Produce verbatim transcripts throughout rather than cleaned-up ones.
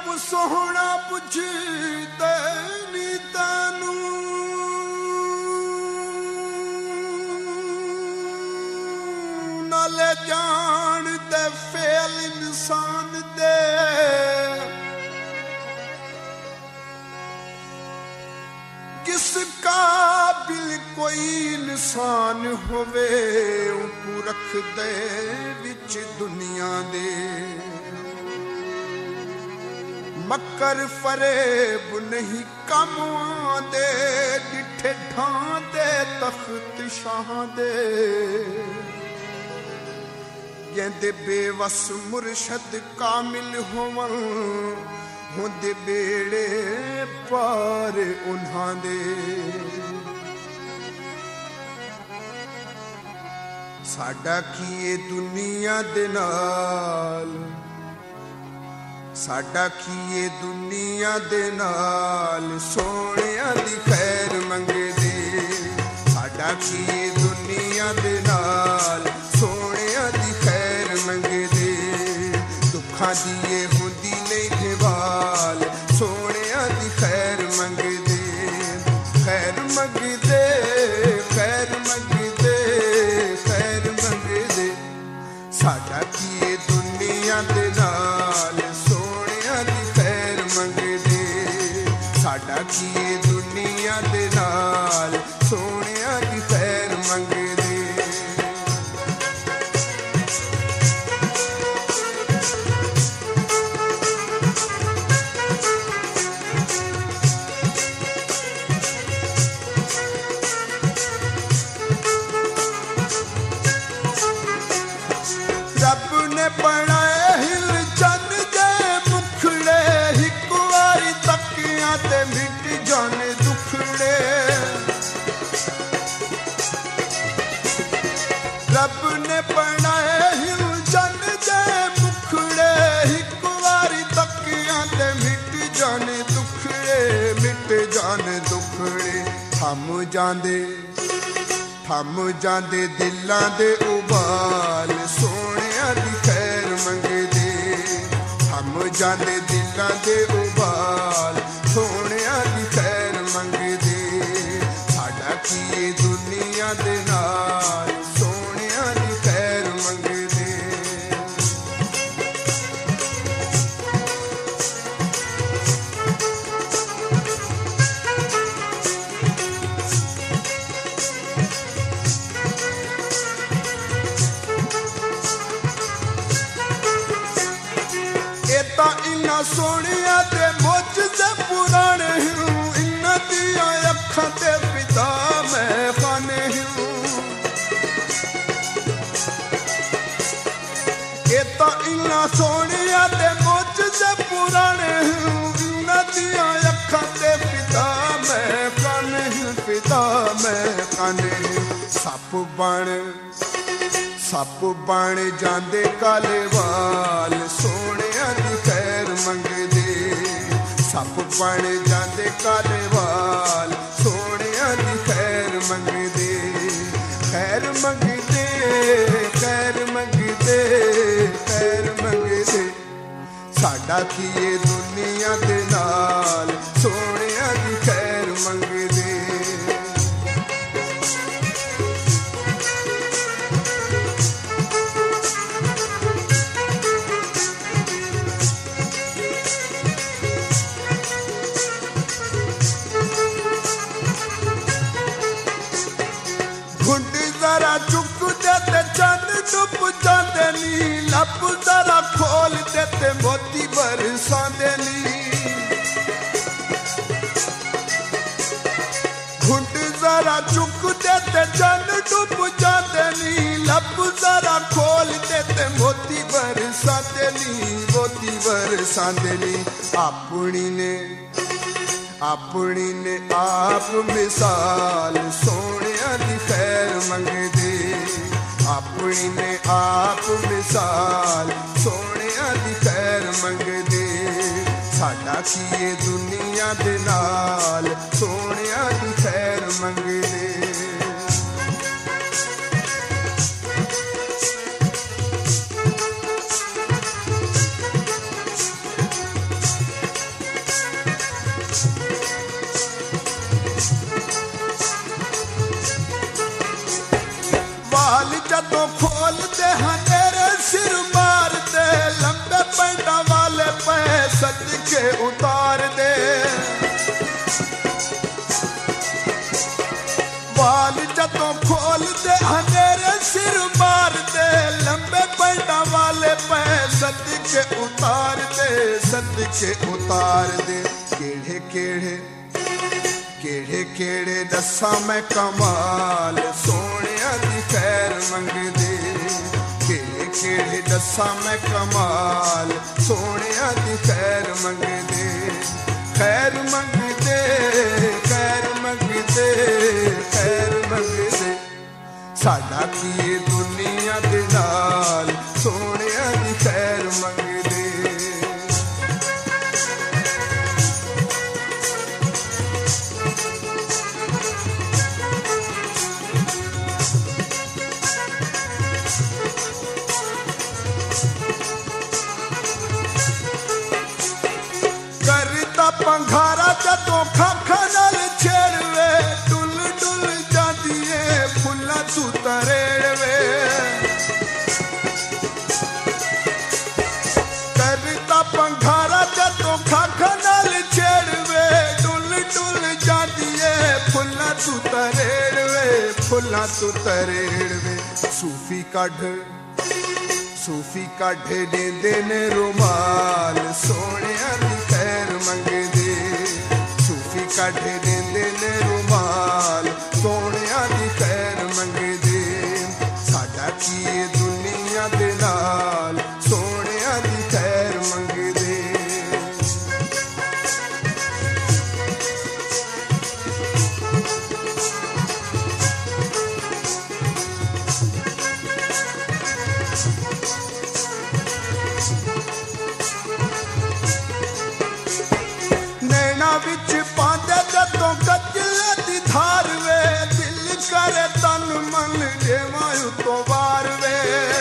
रब सोहना पुछदे नी तैनू नाले जान दे फेल इंसान दे किस काबिल कोई इंसान होवे उनको रख दे विच दुनिया दे मकर फरेब नहीं कम आंदे डिठे ढांदे तख्त शाह दे कहते बेवस मुर्शद कामिल होवन होंदे बेड़े पार उन्हां दे साडा की दुनिया दे नाल साडा की दुनिया दे नाल सोहणिया दी खैर मंगदे साडा की दुनिया दे नाल सोहणिया दी खैर मंगदे दुखां दी हुंदी नहीं ढवाल सोहणिया दी खैर मंगदे खैर मंगदे खैर मंगदे खैर मंगदे साडा की दुनिया दे नाल साडा की दुनिया दे नाल सोहणिया दी खैर मंगदे रब ने बनाए हिल चन दे मुखड़े हिक वारी तकिया ते मिट जाने दुखड़े रब ने बनाए हिल चन दे मुखड़े हिक वारी तकिया ते मिट जाने दुखड़े मिट जाने दुखड़े थम जांदे थम जांदे दिलां दे उबाल सोहणिया दी खैर मंगदे थम जांदे दिलां दे उबाल सोहणिया दी खैर मंगदे साडा की दुनिया दे नाल सोहणिया दी खैर मंगदे इन्ना सोहणिया ते मुझसे पुराने हूँ इन्ना दिया अखां ते पिता मैं खाने हूँ ये तो इन्ना सोहणिया ते मुझसे पुराने हूँ इन्ना दिया अखां ते पिता मैं खाने हूँ पिता मैं खाने हूँ सप बन सप बन जांदे काले वाल सोहणिया दी खैर मंगदे सप बन जांदे काले वाल सोहणिया दी खैर मंगदे खैर मंगदे खैर मंगदे खैर मंगदे साडा की दुनिया दे नाल सोहणिया दी खैर मंगदे जरा चुक देते चंद डुब जाते नी लब जरा खोल देते मोती बरसाते नी घुंड जरा चुक देते चंद डुब जाते नी लब जरा खोल देते मोती बरसाते नी मोती बरसाते नी अपनी ने अपनी ने आप मिसाल सोहणिया दी खैर मंगदे अपनी ने आप मिसाल सोहणिया दी खैर मंगदे साडा की दुनिया दे नाल सोहणिया दी खैर मंगदे जदों खोलते हैं तेरे सिर मार दे, लंबे पैंटा वाले पे सदके उतार दे। बाल जदों खोलते हैं तेरे सिर मार दे, लंबे पैंटा वाले पे सदके उतार दे, सदके उतार दे। केड़े केड़े केड़े केड़े दसा मैं कमाल सोनिया दी खैर मंगदे, केड़े केड़े दसा मैं कमाल सोनिया दी खैर मंगदे, खैर मंगदे खैर मंगदे खैर मंगदे। साडा की दुनिया दे नाल सोनिया दी खैर मंगदे। पंघारा जदों खाखा नाल छेड़वे, डुल डुल जांदी ए फुल्ला तू तरेड़वे। करता पंघारा जदों खाखा नाल छेड़वे, डुल डुल जांदी ए फुल्ला तू तरेड़वे, फुल्ला तू तरेड़वे। सूफी कढ़ सूफी कढ़ देंदे ने रुमाल सोनिया दी खैर मंगदे, सूफी कढ़ देंदे ने रुमाल सोनिया दी खैर मंगदे। साडा की दुनिया दे नाल सोनिया दी खैर मंगदे। विच पांदे जदों कजले दी धार वे, दिल करे तन मन देवां उतों वार वे।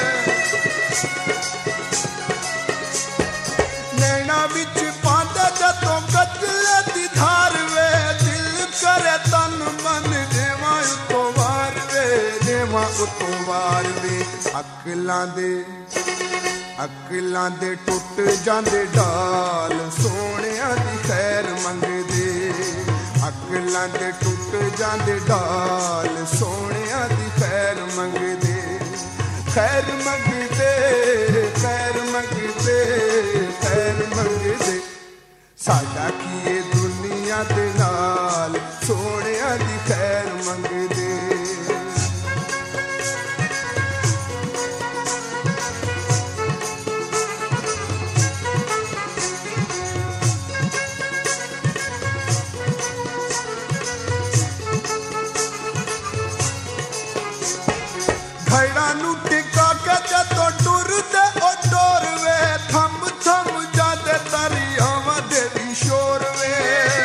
नैना विच पांदे जदों कजले दी धार वे, दिल करे तन मन देवां उतों वार वे, देवां उतों वार वे। अकलां दे अकलां दे टुट जांदे डाल सोनिया दी खैर मंगदे, अकलां दे टुट जांदे डाल सोनिया दी खैर मंगदे, खैर मंगदे खैर मंगदे खैर मंगदे। साडा की दुनिया दे नाल सोनिया दी खैर मंगदे। खैड़ा नू टिका के जदों टुरदे ओ डोरवे, थम थम जादे दरियावां दे भी शोर वे।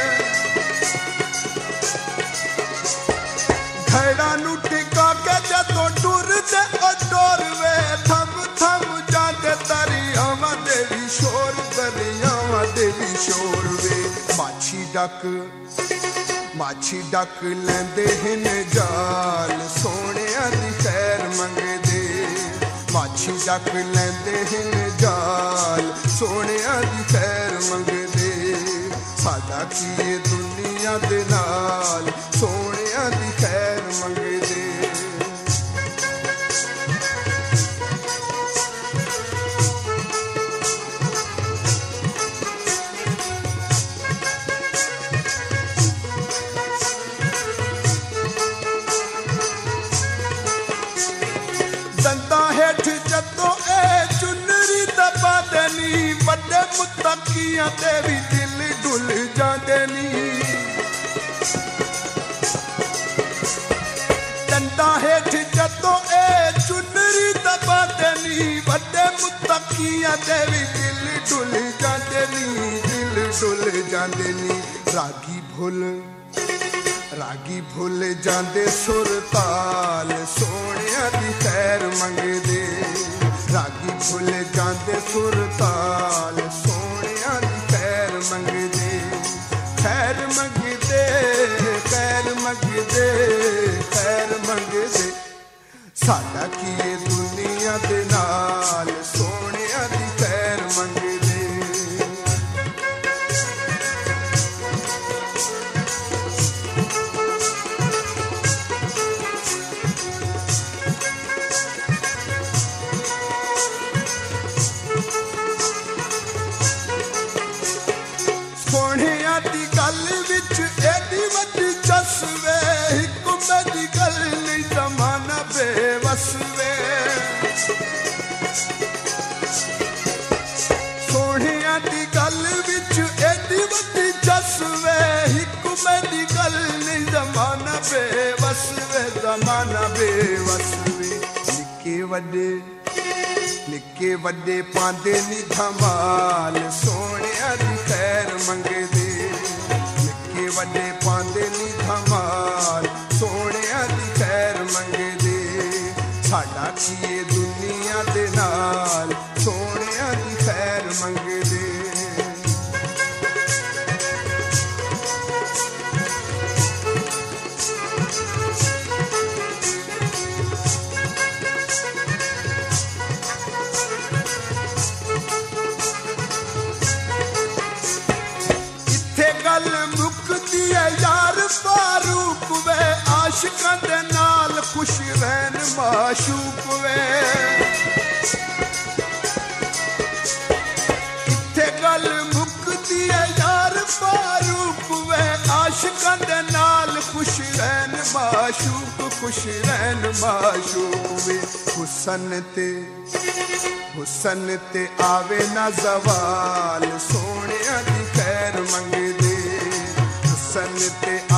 खैड़ा नू टिका के जदों टुरदे ओ डोरवे, थम थम जादे दरियावां दे भी शोर, दरियावां दे भी शोर वे। माछी डक माछी डक लैंदे हिन जाल सोनिया दी खैर मंगदे, माछी डक लैंदे हिन जाल सोनिया दी खैर मंगदे। साडा की दुनिया दे नाल सोनिया दी खैर मंगदे। दंदा हेठ जदों ए चुनरी दबा देनी, वड्डे मुत्तकियां ते भी दिल डुल जांदे नी। दंदा हेठ जदों ए चुनरी दबा देनी, वड्डे मुत्तकियां ते भी दिल डुल जांदे नी, दिल डुल जांदे नी। रागी भुल रागी भुल जांदे सुर ताल सोनिया दी खैर मंगदे, रागी भुल जांदे सुर ताल सोनिया दी खैर मंगदे, खैर मंगदे खैर मंगदे खैर मंगदे। साडा कीए दुनिया दे नाल सोहणिया दी खैर मंगदे। सोहणिया दी गल विच एडी वड्डी चसवे, हिकमे दी गल नहीं जमाना बेवस वे। सोहणिया दी गल विच एडी वड्डी चसवे, हिकमे दी गल नहीं जमाना बेवस वे, जमाना बेवस वे। निके वड्डे निके वड्डे पांदे नी धमाल, सोहणिया दी खैर मंगदे। निके वड्डे पांदे नी धमाल, सोहणिया दी खैर मंगदे। साडा कीए दुनिया दे नाल सोहणिया दी खैर मंगदे। यार फारूक वे, आशिकां दे नाल खुश रहन माशूक वे। इत्थे गल मुकदी है यार फारूक वे, आशिकां दे नाल खुश रहन माशूक, खुश रहन माशूक वे। हुसन ते हुसन ते आवे ना जवाल, सोहणिया दी खैर मंगदे। हुसन ते